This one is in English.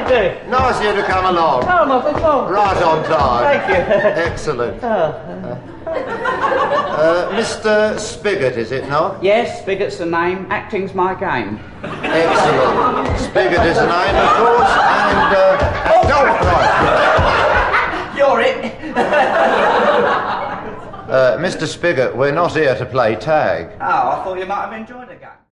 do. Nice of you to come along. Oh, not at all. Right on time. Thank you. Excellent. Mr. Spigot, is it not? Yes, Spigot's the name. Acting's my game. Excellent. Spigot is the name, of course, and You're it. Mr. Spigot, we're not here to play tag. Oh, I thought you might have enjoyed the game.